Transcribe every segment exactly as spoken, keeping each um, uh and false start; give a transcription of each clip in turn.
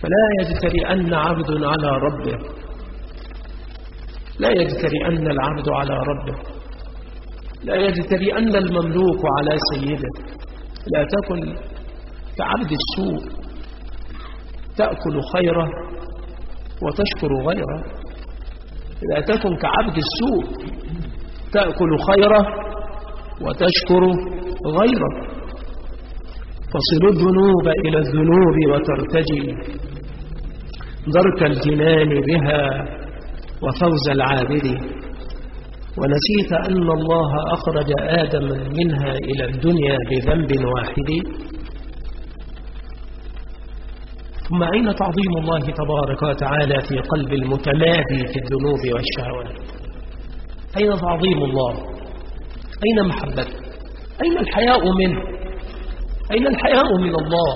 فلا يجترئن عبد على ربه، لا يجترئن العبد على ربه، لا يجترئن المملوك على سيده. لا تكن كعبد السوء تأكل خيره وتشكر غيره. لا تكن كعبد السوء تأكل خيره وتشكر غيره. تصل الذنوب إلى الذنوب وترتجي درك الجنان بها وفوز العابد. ونسيت أن الله أخرج آدم منها إلى الدنيا بذنب واحد. ثم أين تعظيم الله تبارك وتعالى في قلب المتمادي في الذنوب والشهوات؟ أين تعظيم الله؟ أين محبته؟ أين الحياء منه؟ أين الحياء من الله؟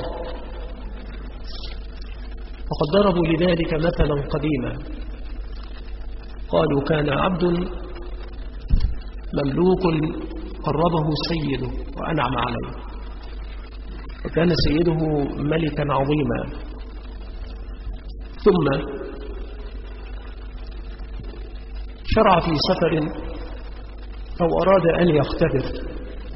وقد ضربوا لذلك مثلا قديما، قالوا كان عبد مملوك قربه سيده وأنعم عليه، وكان سيده ملكا عظيما، ثم شرع في سفر أو أراد أن يختبر،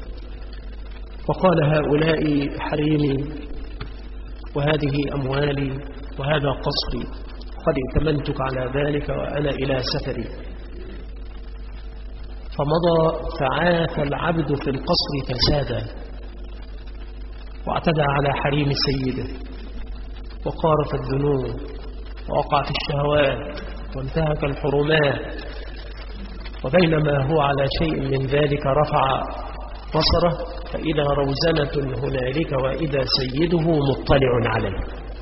وقال هؤلاء حريمي وهذه أموالي وهذا قصري، قد ائتمنتك على ذلك وأنا إلى سفري. فمضى فعاث العبد في القصر فسادا، واعتدى على حريم سيده، وقارف الذنوب، ووقع في الشهوات، وانتهك الحرمات. وبينما هو على شيء من ذلك رفع بصره فإذا روزنة هنالك وإذا سيده مطلع عليه.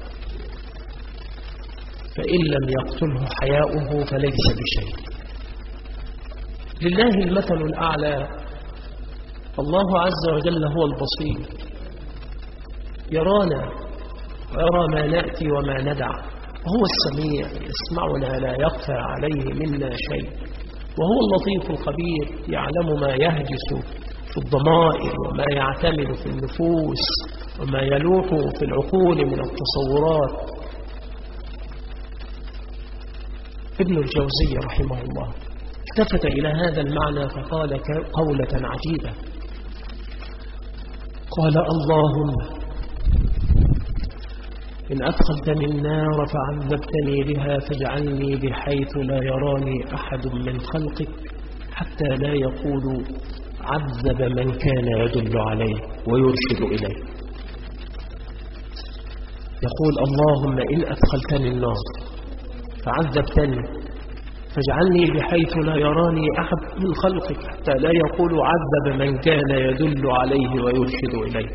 فإن لم يقتله حياؤه فليس بشيء. لله المثل الأعلى. الله عز وجل هو البصير، يرانا ويرى ما نأتي وما ندع، وهو السميع يسمعنا لا يخفى عليه منا شيء، وهو اللطيف الخبير يعلم ما يهجس في الضمائر وما يعتمد في النفوس وما يلوح في العقول من التصورات. ابن الجوزي رحمه الله التفت إلى هذا المعنى فقال قولة عجيبة، قال: اللهم إن أدخلتني النار فعذبتني بها فاجعلني بحيث لا يراني أحد من خلقك حتى لا يقول عذب من كان يدل عليه ويرشد إليه. يقول: اللهم إن أدخلتني النار فعذبتني فاجعلني بحيث لا يراني أحد من خلقك حتى لا يقول عذب من كان يدل عليه ويرشد إليه.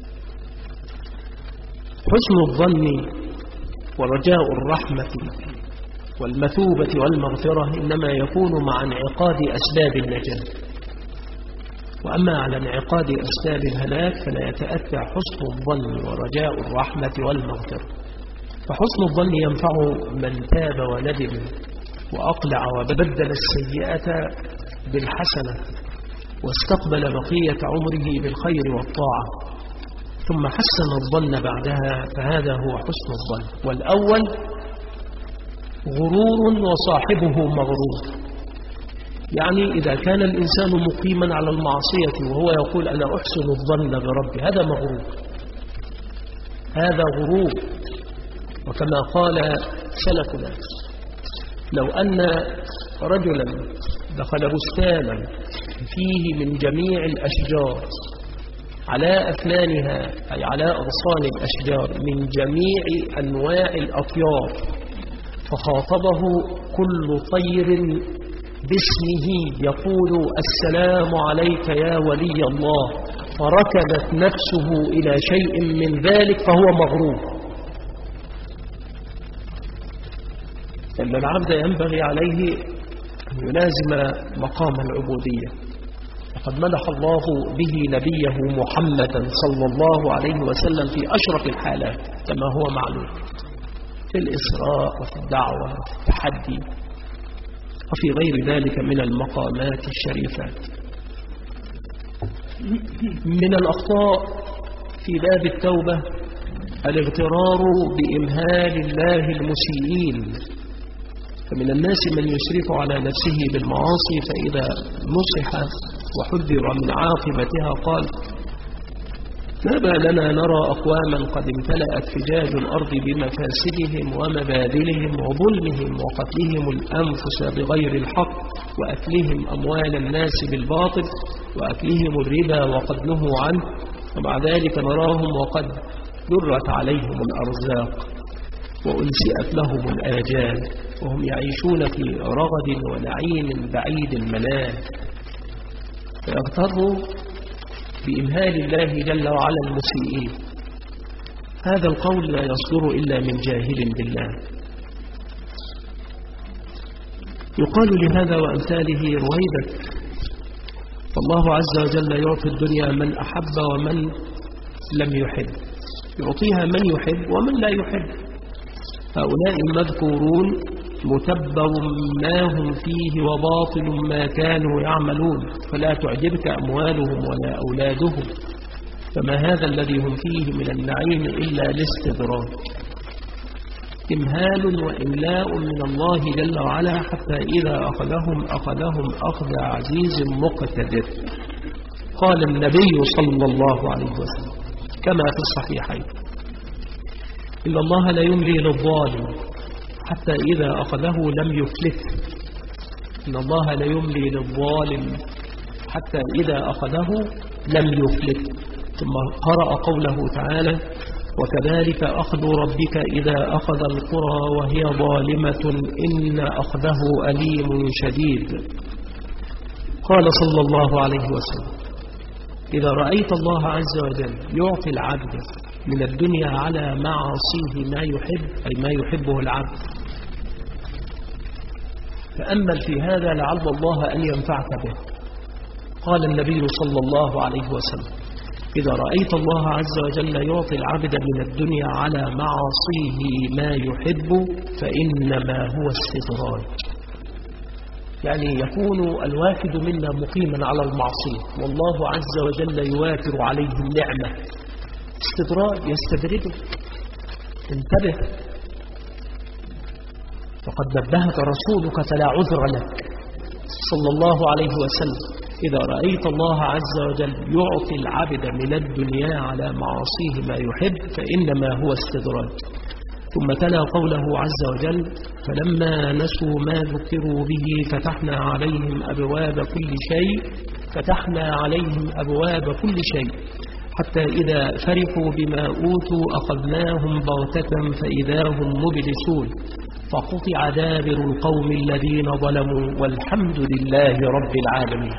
حسن الظن ورجاء الرحمة والمثوبة والمغفرة إنما يكون مع انعقاد أسباب النجاة، وأما على انعقاد أسباب الهلاك فلا يتأتى حسن الظن ورجاء الرحمة والمغفرة. فحسن الظن ينفع من تاب وندم وأقلع وبدل السيئة بالحسنة واستقبل بقية عمره بالخير والطاعة ثم حسن الظن بعدها، فهذا هو حسن الظن. والأول غرور وصاحبه مغرور، يعني إذا كان الإنسان مقيما على المعصية وهو يقول أنا أحسن الظن بربي، هذا مغرور، هذا غرور. وكما قال سلفنا: لو أن رجلا دخل بستانا فيه من جميع الأشجار على أفنانها، أي على أغصان الأشجار من جميع أنواع الأطيار، فخاطبه كل طير باسمه يقول السلام عليك يا ولي الله، فركبت نفسه إلى شيء من ذلك فهو مغرور. أن العبد ينبغي عليه أن يلازم مقام العبودية، وقد مدح الله به نبيه محمدا صلى الله عليه وسلم في أشرف الحالات كما هو معلوم، في الإسراء وفي الدعوة وفي التحدي وفي غير ذلك من المقامات الشريفات. من الأخطاء في باب التوبة الاغترار بإمهال الله المسيئين، فمن الناس من يسرف على نفسه بالمعاصي فإذا نصح وحذر من عاقبتها قال: ما بالنا نرى أقواما قد امتلأت فجاج الأرض بمفاسدهم ومبادلهم وظلمهم وقتلهم الأنفس بغير الحق وأكلهم أموال الناس بالباطل وأكلهم الربا وقد نهوا عنه، ومع ذلك نراهم وقد درت عليهم الأرزاق وأنسئت لهم الآجال وهم يعيشون في رغد ونعيم بعيد المنال، فيغتروا بإمهال الله جل وعلا المسيئين. هذا القول لا يصدر إلا من جاهل بالله. يقال لهذا وأمثاله رويدك، فالله عز وجل يعطي الدنيا من أحب ومن لم يحب، يعطيها من يحب ومن لا يحب. هؤلاء المذكورون متبر ما هم فيه وباطل ما كانوا يعملون، فلا تعجبك أموالهم ولا أولادهم، فما هذا الذي هم فيه من النعيم إلا الاستدراج، إمهال وإملاء من الله جل وعلا، حتى إذا أخذهم أخذهم أخذ عزيز مقتدر. قال النبي صلى الله عليه وسلم كما في الصحيحين: إن الله لا يملي للظالم حتى إذا أخذه لم يفلته. إن الله لا يملي للظالم حتى إذا أخذه لم يفلته. ثم قرأ قوله تعالى: وكذلك أخذ ربك إذا أخذ القرى وهي ظالمة إن أخذه أليم شديد. قال صلى الله عليه وسلم: إذا رأيت الله عز وجل يعطي العبد من الدنيا على معاصيه ما يحب، أي ما يحبه العبد، فأمل في هذا لعل الله أن ينفعك به. قال النبي صلى الله عليه وسلم: إذا رأيت الله عز وجل يعطي العبد من الدنيا على معاصيه ما يحب فإنما هو استدراج، يعني يكون الواحد منا مقيما على المعصية والله عز وجل يوافر عليه النعمة، استدراج يستدرجه. انتبه، فقد نبهك رسولك فلا عذر لك صلى الله عليه وسلم: إذا رأيت الله عز وجل يعطي العبد من الدنيا على معاصيه ما يحب فإنما هو استدراج. ثم تلا قوله عز وجل: فلما نسوا ما ذكروا به فتحنا عليهم أبواب كل شيء فتحنا عليهم أبواب كل شيء حتى إذا فرحوا بما أوتوا أخذناهم بغتة فإذا هم مبلسون فقطع دابر القوم الذين ظلموا والحمد لله رب العالمين.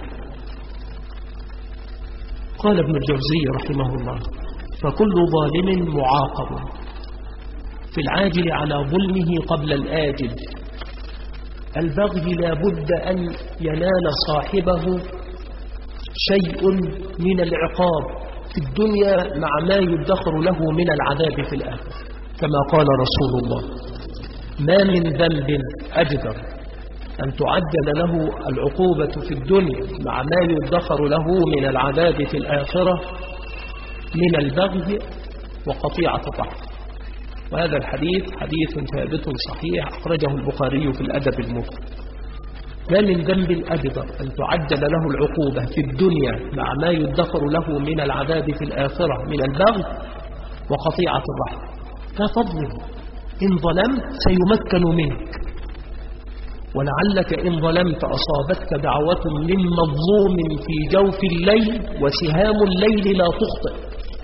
قال ابن الجوزي رحمه الله: فكل ظالم معاقب في العاجل على ظلمه قبل الآجل. البغي لا بد أن ينال صاحبه شيء من العقاب في الدنيا مع ما يدخر له من العذاب في الآخرة، كما قال رسول الله: ما من ذنب أجدر أن تعجل له العقوبة في الدنيا مع ما يدخر له من العذاب في الآخرة من البغي وقطيعة الرحم. وهذا الحديث حديث ثابت صحيح أخرجه البخاري في الأدب المفرد. ما من ذنب أجدر أن تعجل له العقوبة في الدنيا مع ما يدخر له من العذاب في الآخرة من البغي وقطيعة الرحم. لا تظلم، إن ظلمت سيمكن منك، ولعلك إن ظلمت أصابتك دعوة من مظلوم في جوف الليل وسهام الليل لا تخطئ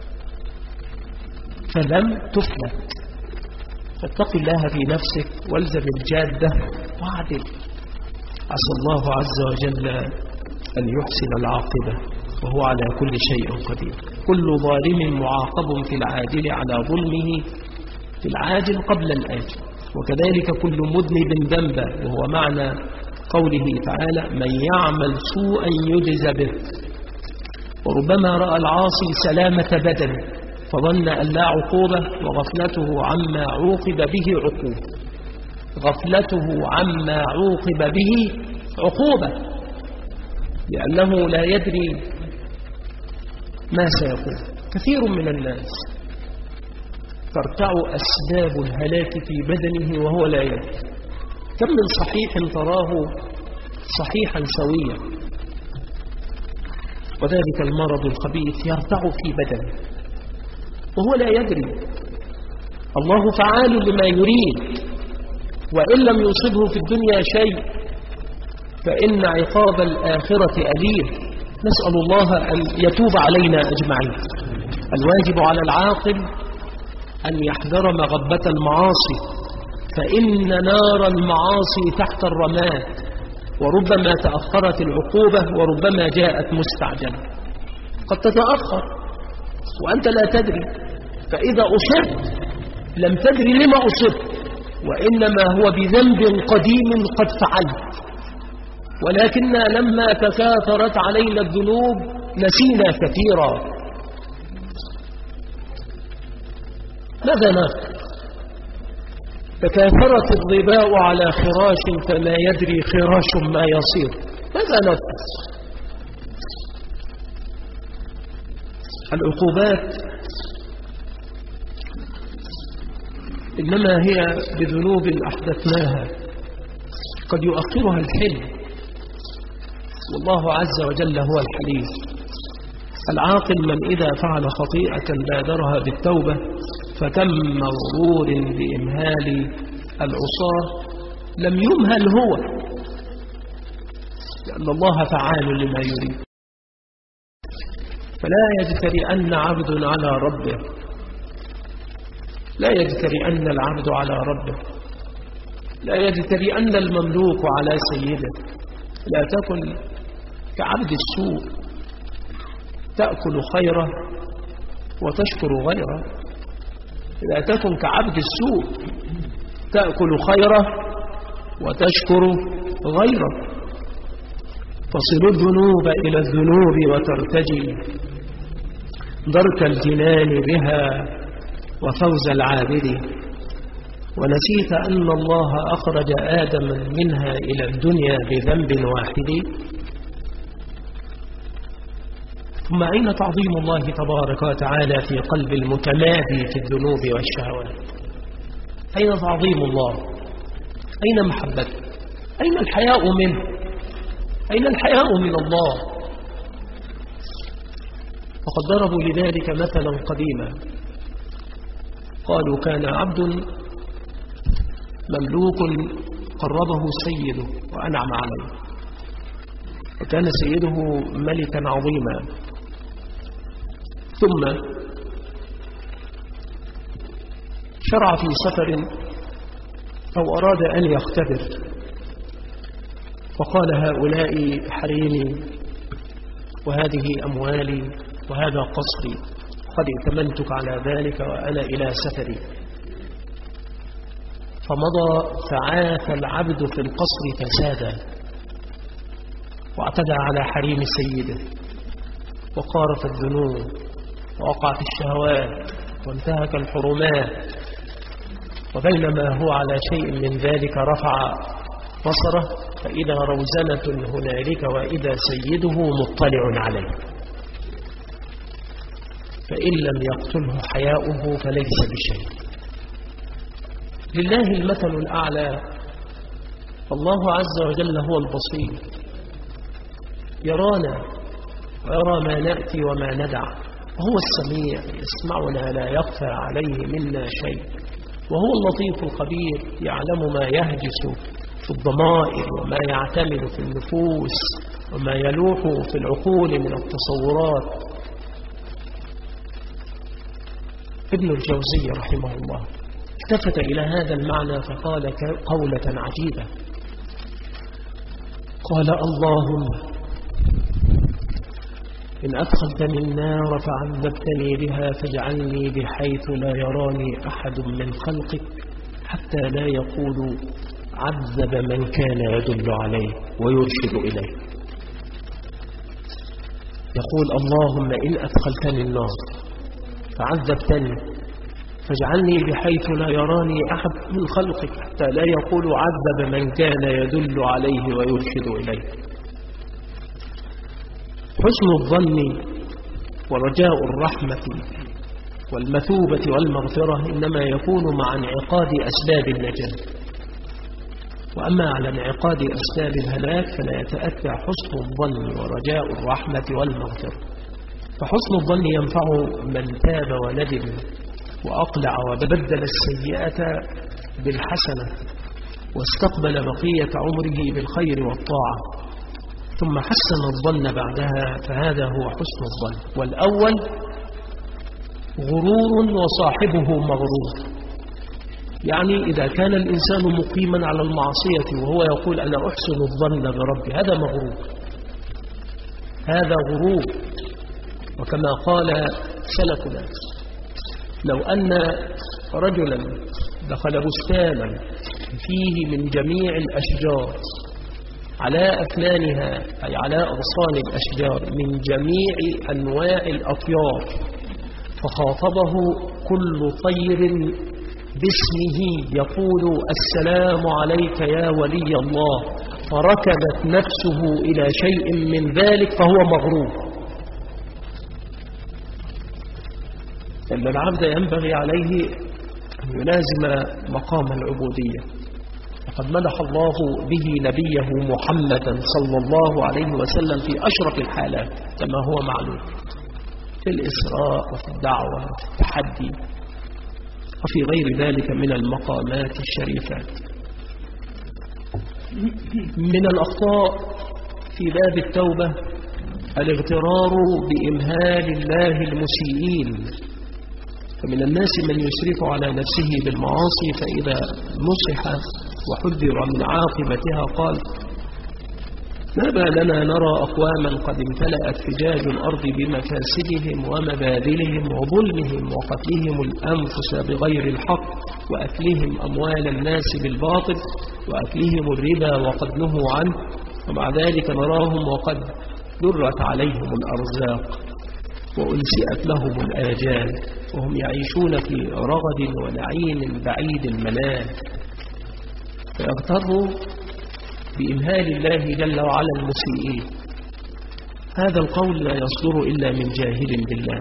فلم تفلت. فاتق الله في نفسك والزم الجادة واعدل، عسى الله عز وجل أن يحسن العاقبة وهو على كل شيء قدير. كل ظالم معاقب في العاجل على ظلمه في العاجل قبل الآجل، وكذلك كل مذنب ذنبا، وهو معنى قوله تعالى: من يعمل سوءا يجز به. وربما رأى العاصي سلامة بدن فظن أن لا عقوبة، وغفلته عما عوقب به عقوبة غفلته عما عوقب به عقوبة لأنه لا يدري ما سيكون. كثير من الناس ترتع أسباب الهلاك في بدنه وهو لا يدري. كم من صحيح تراه صحيحا سويا وذلك المرض الخبيث يرتع في بدنه وهو لا يدري. الله فعال لما يريد، وإن لم يصبه في الدنيا شيء فإن عقاب الآخرة أليم. نسأل الله أن يتوب علينا أجمعين. الواجب على العاقل أن يحذر مغبة المعاصي، فإن نار المعاصي تحت الرماد، وربما تأخرت العقوبة وربما جاءت مستعجلة. قد تتأخر وأنت لا تدري، فإذا أصبت لم تدري لما أصبت، وإنما هو بذنب قديم قد فعلت، ولكننا لما تكاثرت علينا الذنوب نسينا كثيرا. ماذا نفعل؟ تكاثرت الظباء على خراش فما يدري خراش ما يصير. ماذا نفعل؟ العقوبات إنما هي بذنوب أحدثناها قد يؤخرها الحلم، والله عز وجل هو الحليم. العاقل من إذا فعل خطيئة بادرها بالتوبة، فكم مغرور بإمهال العصاة لم يمهل هو، لأن الله فعال لما يريد. فلا يجترئن عبد على ربه، لا يجترئن العبد على ربه، لا يجترئن المملوك على سيده. لا تكن كعبد السوء تأكل خيره وتشكر غيره. لا تكن كعبد السوء تأكل خيره وتشكر غيره. تصل الذنوب إلى الذنوب وترتجي درك الجنان بها وفوز العابد. ونسيت أن الله أخرج آدم منها إلى الدنيا بذنب واحد. ثم أين تعظيم الله تبارك وتعالى في قلب المتمادي في الذنوب والشهوات؟ أين تعظيم الله؟ أين محبته؟ أين الحياء منه؟ أين الحياء من الله؟ وقد ضربوا لذلك مثلا قديما، قالوا كان عبد مملوك قربه سيده وأنعم عليه، وكان سيده ملكا عظيما، ثم شرع في سفر أو أراد أن يختبر، فقال هؤلاء حريمي وهذه أموالي وهذا قصري، قد ائتمنتك على ذلك وأنا إلى سفري. فمضى فعاث العبد في القصر فسادا، واعتدى على حريم سيده، وقارف الذنوب، ووقع في الشهوات، وانتهك الحرمات. وبينما هو على شيء من ذلك رفع بصره فإذا روزنة هنالك وإذا سيده مطلع عليه، فإن لم يقتله حياؤه فليس بشيء. لله المثل الأعلى، الله عز وجل هو البصير، يرانا ويرى ما نأتي وما ندع، وهو السميع يسمعنا لا يخفى عليه منا شيء، وهو اللطيف الخبير يعلم ما يهجس في الضمائر وما يعتمد في النفوس وما يلوح في العقول من التصورات. ابن الجوزي رحمه الله التفت إلى هذا المعنى فقال قولة عجيبة، قال اللهم إن أدخلتني النار فعذبتني بها فاجعلني بحيث لا يراني أحد من خلقك حتى لا يقول عذب من كان يدل عليه ويرشد إليه. يقول اللهم إن أدخلتني النار فعذبتني فاجعلني بحيث لا يراني أحد من خلقك حتى لا يقول عذب من كان يدل عليه ويرشد إليه. حسن الظن ورجاء الرحمة والمثوبة والمغفرة إنما يكون مع انعقاد أسباب النجاة، وأما على انعقاد أسباب الهلاك فلا يتأتى حسن الظن ورجاء الرحمة والمغفرة. فحسن الظن ينفع من تاب وندم وأقلع وبدل السيئة بالحسنة واستقبل بقية عمره بالخير والطاعة ثم حسن الظن بعدها، فهذا هو حسن الظن. والأول غرور وصاحبه مغرور، يعني إذا كان الإنسان مقيما على المعصية وهو يقول أنا أحسن الظن بربي، هذا مغرور، هذا غرور. وكما قال سلفنا لو أن رجلا دخل بستانا فيه من جميع الأشجار على أفنانها أي على أغصان الأشجار من جميع أنواع الأطيار، فخاطبه كل طير باسمه يقول السلام عليك يا ولي الله، فركبت نفسه إلى شيء من ذلك فهو مغرور. أن العبد ينبغي عليه أن يلازم مقام العبودية، وقد مدح الله به نبيه محمدا صلى الله عليه وسلم في أشرف الحالات كما هو معلوم، في الإسراء وفي الدعوة وفي التحدي وفي غير ذلك من المقامات الشريفات. من الأخطاء في باب التوبة الاغترار بإمهال الله المسيئين، فمن الناس من يسرف على نفسه بالمعاصي فإذا نصح وحذر من عاقبتها قال ما بالنا نرى أقواما قد امتلأت فجاج الأرض بمفاسدهم ومبادلهم وظلمهم وقتلهم الأنفس بغير الحق وأكلهم أموال الناس بالباطل وأكلهم الربا وقد نهوا عنه، ومع ذلك نراهم وقد درت عليهم الأرزاق وأنسئت لهم الآجال وهم يعيشون في رغد ونعيم بعيد المنال، فيغتروا بإمهال الله جل وعلا المسيئين. هذا القول لا يصدر إلا من جاهل بالله.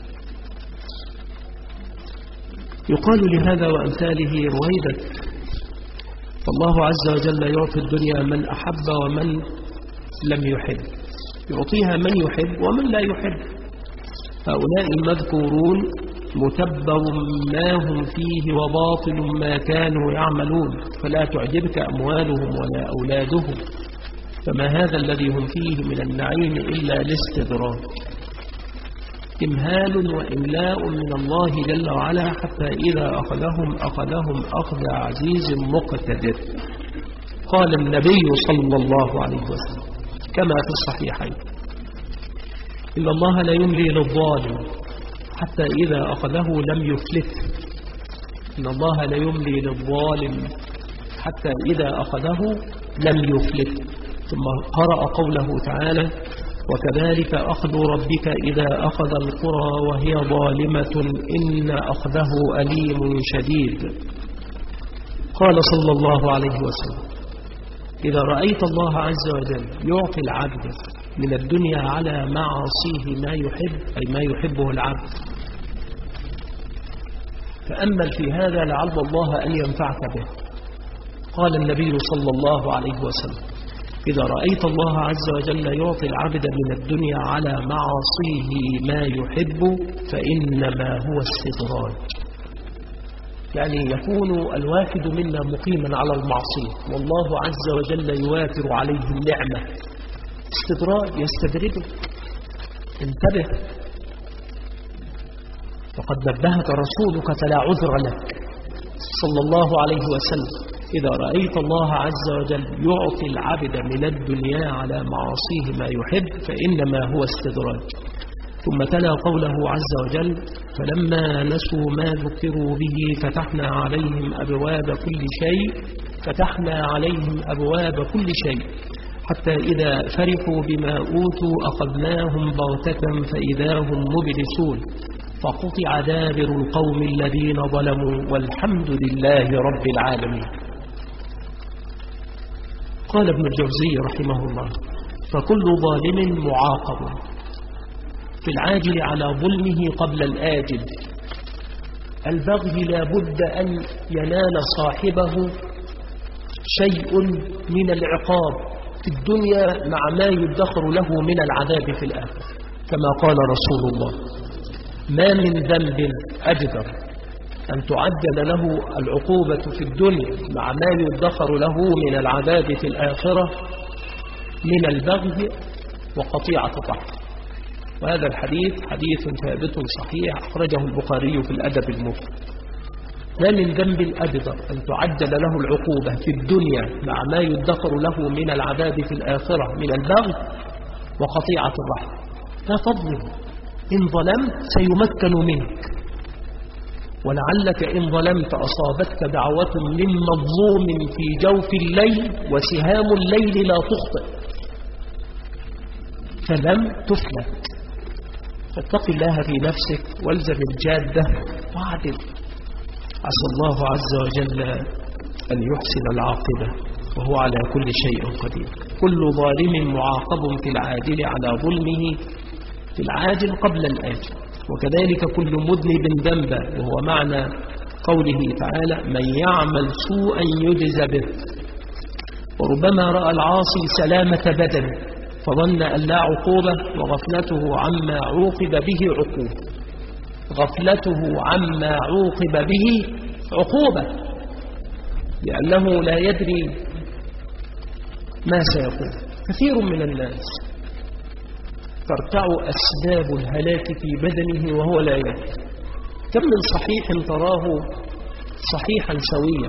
يقال لهذا وأمثاله رويدك، فالله عز وجل يعطي الدنيا من أحب ومن لم يحب، يعطيها من يحب ومن لا يحب. هؤلاء المذكورون متبر ما هم فيه وباطل ما كانوا يعملون، فلا تعجبك أموالهم ولا أولادهم، فما هذا الذي هم فيه من النعيم إلا الاستدراج، إمهال وإملاء من الله جل وعلا حتى إذا أخذهم أخذهم أخذ عزيز مقتدر. قال النبي صلى الله عليه وسلم كما في الصحيحين إن الله لا يملي للظالم حتى إذا أخذه لم يفلته، إن الله لا يملي للظالم حتى إذا أخذه لم يفلته. ثم قرأ قوله تعالى وكذلك أخذ ربك إذا أخذ القرى وهي ظالمة إن أخذه أليم شديد. قال صلى الله عليه وسلم إذا رأيت الله عز وجل يعطي العبد من الدنيا على معاصيه ما يحب أي ما يحبه العبد، فأمل في هذا لعل الله أن ينفعك به. قال النبي صلى الله عليه وسلم إذا رأيت الله عز وجل يعطي العبد من الدنيا على معاصيه ما يحب فإنما هو استدراج، يعني يكون الواحد منا مقيما على المعصية والله عز وجل يوافر عليه النعمة، استدراج يستدرجه. انتبه، وقد نبهك رسولك فلا عذر لك صلى الله عليه وسلم إذا رأيت الله عز وجل يعطي العبد من الدنيا على معاصيه ما يحب فإنما هو استدراج. ثم تلا قوله عز وجل فلما نسوا ما ذكروا به فتحنا عليهم أبواب كل شيء فتحنا عليهم أبواب كل شيء حتى إذا فرحوا بما أوتوا أخذناهم بغتة فإذا هم مبلسون فقطع دابر القوم الذين ظلموا والحمد لله رب العالمين. قال ابن الجوزي رحمه الله فكل ظالم معاقب في العاجل على ظلمه قبل الآجل البغي لا بد أن ينال صاحبه شيء من العقاب في الدنيا مع ما يدخر له من العذاب في الآخرة، كما قال رسول الله: ما من ذنب أجدر أن تعجل له العقوبة في الدنيا مع ما يدخر له من العذاب في الآخرة من البغي وقطيعة الرحم. وهذا الحديث حديث ثابت صحيح أخرجه البخاري في الأدب المفرد. ما من ذنب أجدر أن تعجل له العقوبة في الدنيا مع ما يدخر له من العذاب في الآخرة من البغي وقطيعة الرحم. لا تظلم، إن ظلمت سيمكن منك، ولعلك إن ظلمت أصابتك دعوة من مظلوم في جوف الليل وسهام الليل لا تخطئ فلم تفلت. فاتق الله في نفسك والزم الجادة وعدل. عسى الله عز وجل أن يحسن العاقبة وهو على كل شيء قدير. كل ظالم معاقب في العاجل على ظلمه في العاجل قبل الآجل، وكذلك كل مذنب ذنبا، وهو معنى قوله تعالى: من يعمل سوءا يجز به. وربما رأى العاصي سلامة بدن فظن أن لا عقوبة، وغفلته عما عوقب به عقوبة غفلته عما عوقب به عقوبة لأنه لا يدري ما سيكون. كثير من الناس ترتع أسباب الهلاك في بدنه وهو لا يدري. كم من صحيح تراه صحيحا سويا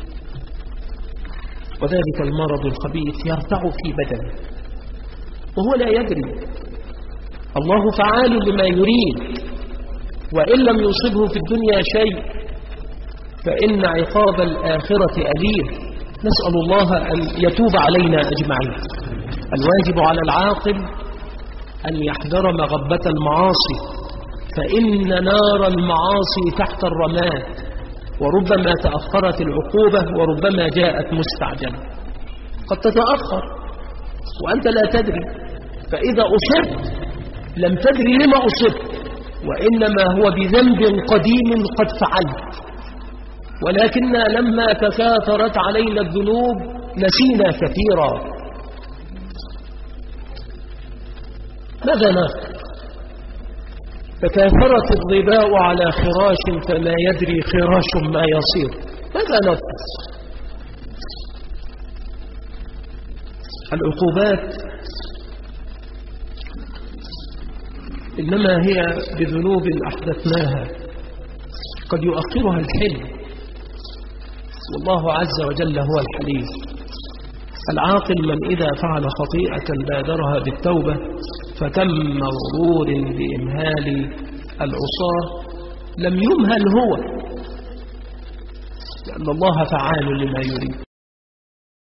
وذلك المرض الخبيث يرتع في بدنه وهو لا يدري. الله فعال لما يريد، وإن لم يصبه في الدنيا شيء فإن عقاب الآخرة أليم. نسأل الله أن يتوب علينا أجمعين. الواجب على العاقل أن يحذر مغبة المعاصي، فإن نار المعاصي تحت الرماد، وربما تأخرت العقوبة وربما جاءت مستعجلة. قد تتأخر وأنت لا تدري، فإذا أصبت لم تدري لما أصبت، وإنما هو بذنب قديم قد فعلت، ولكن لما تكاثرت علينا الذنوب نسينا كثيرا. ماذا نفعل؟ تكاثرت الظباء على خراش فما يدري خراش ما يصير. ماذا نفعل؟ العقوبات إنما هي بذنوب أحدثناها قد يؤخرها الحلم، والله عز وجل هو الحليم. العاقل من إذا فعل خطيئة بادرها بالتوبة، فكم مغرور بإمهال العصاة لم يمهل هو، لأن الله فعال لما يريد.